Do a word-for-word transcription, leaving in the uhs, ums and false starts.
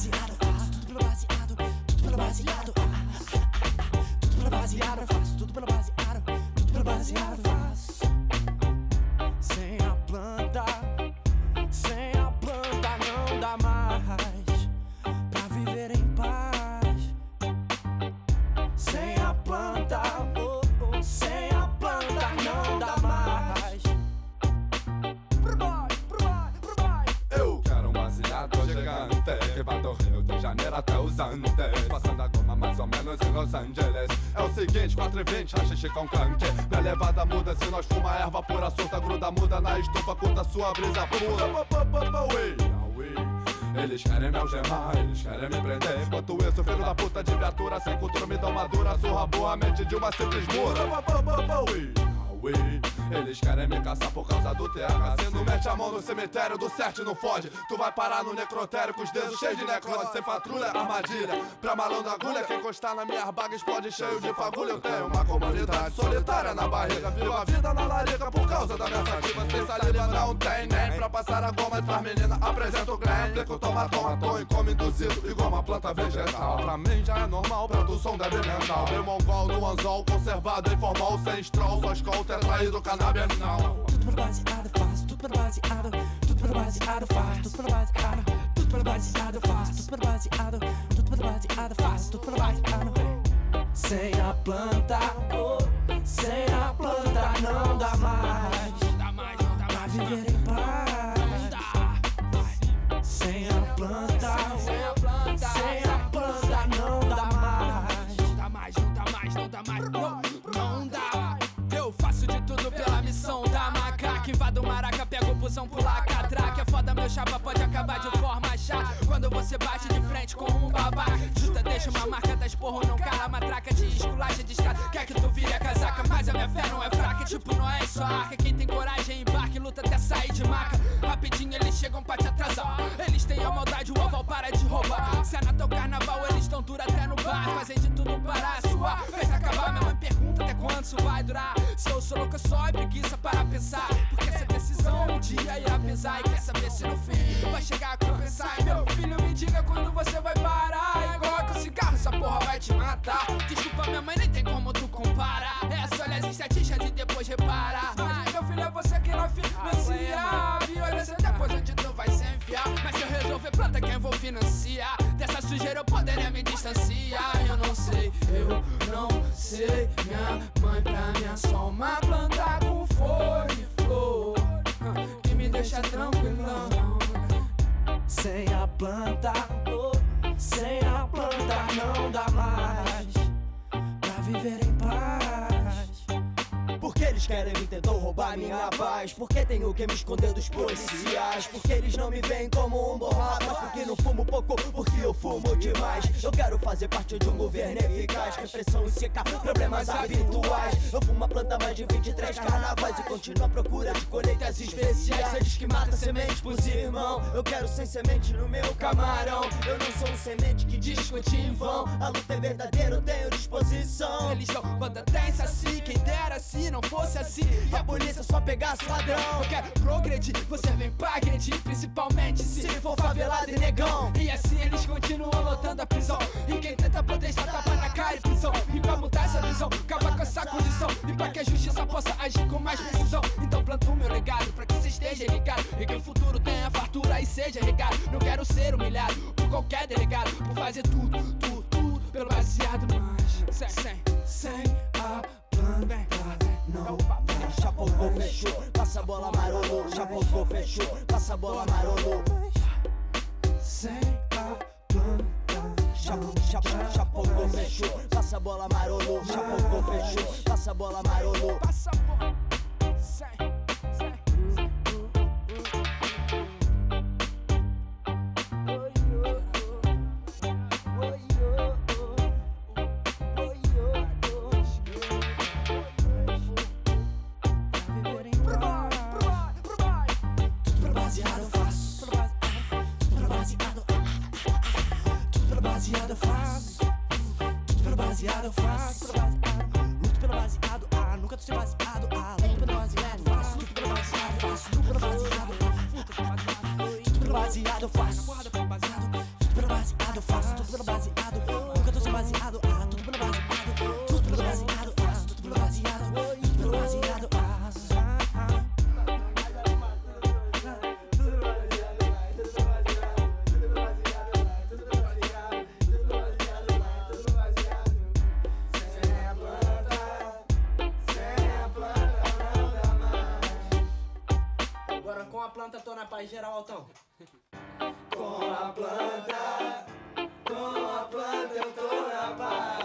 baseado, faço tudo pelo baseado, tudo pelo baseado, ah, ah, ah, ah, tudo pelo baseado, faço tudo pelo baseado, tudo pelo baseado, faço. Sem a planta, sem a planta não dá mais pra viver em paz. Sem a planta, oh, oh, sem a planta não dá mais. Eu quero um baseado gigante que vai do Rio de Janeiro até os Andes, passando a goma mais ou menos em Los Angeles. É o seguinte, quatro e vinte, rachixe com canque. Minha levada muda se nós fuma erva pura solta, gruda, muda na estufa, curta sua brisa pura. Eles querem me algemar, eles querem me prender. Enquanto isso, filho da puta de viatura sem cultura me dá uma dura surra boa mente de uma simples mura. Eles querem me caçar por causa do T H C. Não mete a mão no cemitério, do certo não fode. Tu vai parar no necrotério com os dedos cheios de necrose. Sem patrulha, armadilha, pra malandro agulha. Quem encostar na minha baga explode cheio de fagulha. Eu tenho uma comunidade solitária na barriga. Vivo a vida na larica por causa da minha sativa. Sem saliva não tem nem pra passar a goma. Pras meninas apresenta o Glam. Plico, toma, toma, tô em coma induzido igual uma planta vegetal. Pra mim já é normal, pra tu som deve mental. Meu mongol no anzol, conservado, informal, sem stroll. Só escolta, é traído, cannabis não. Tudo pelo baseado, faço tudo pelo baseado, tudo pelo baseado, faço tudo pelo baseado, tudo pelo baseado, faço tudo pelo baseado, tudo pelo baseado, faço tudo pelo baseado. Sem a planta, oh, sem a planta não dá mais pra viver em paz. Sem a planta, sem a planta, sem a planta não dá mais. Não dá mais, não dá mais, não dá mais, não, não dá. Eu faço de tudo pela missão da macaca. Invado maraca, pego o busão, pula a catraca. É foda, meu chapa pode acabar de forma chata quando você bate de frente com um babaca. Justa deixa uma marca, dá esporro, não cala a matraca. De esculacha, de escada, quer que tu vire a casaca. Mas a minha fé não é fraca, tipo não é só arca. Quem tem coragem embarque, luta até sair de maca. Rapidinho eles chegam pra te atrasar. Eles têm a maldade, o oval para de roubar. Se é Natal, carnaval, eles tão dura até no bar. Fazem de tudo para suar, fez acabar. Minha mãe pergunta até quando isso vai durar. Se eu sou louca só é preguiça para pensar. Porque essa decisão um dia irá pesar. E quer saber se no fim vai chegar a compensar. E meu filho, me diga quando você vai parar. É igual que o cigarro, essa porra vai te matar. Desculpa minha mãe, nem tem como tu comparar. É só olhar as estatísticas e depois reparar. Mas meu filho, é você que não financia. Violência depois onde tu vai se enfiar. Mas se eu resolver planta, quem vou financiar? Dessa sujeira eu poderia me distanciar. Eu não sei, eu não sei. Minha mãe pra mim é só uma planta com folha e flor que me deixa tranquilão. Sem a planta, oh, sem a planta não dá mais pra viver em paz. Porque eles querem me tentar roubar minha paz. Porque tenho que me esconder dos policiais. Porque eles não me veem como um bom rapaz. Porque não fumo pouco, porque eu fumo demais. Eu quero fazer parte de um governo eficaz. Repressão e seca, problemas habituais. Eu fumo uma planta mais de vinte e três carnavais e continuo à procura de colheitas especiais. Você diz que mata semente pros irmãos. Eu quero sem semente no meu camarão. Eu não sou um semente que discute em vão. A luta é verdadeira, eu tenho disposição. Eles não banda tem saci, quem dera se não fosse assim. E a polícia só pegasse ladrão. Eu quero progredir, você vem pra agredir. Principalmente se, se for favelado e negão. E assim eles continuam lotando a prisão. E quem tenta protestar tapa na cara e prisão. E pra mudar essa visão, acabar com essa condição. E pra que a justiça possa agir com mais precisão. Então planto o meu legado pra que você esteja ligado. E que o futuro tenha fartura e seja regado. Não quero ser humilhado por qualquer delegado. Por fazer tudo, tudo, tudo pelo baseado. Mas sem, sem, sem a planta não. Chapocou, fechou, passa a bola marolô. Chapocou, fechou, passa a bola marolô. Sem a planta, chapocou, fechou, passa a bola marolô. Chapocou, fechou, passa a bola marolô. Passa a bola, sem, sem. baseado eu faço, tudo pelo baseado eu faço, luto pelo baseado, ah, nunca tô sem baseado. planta, tô na paz geral, Altão. Com a planta, com a planta eu tô na paz.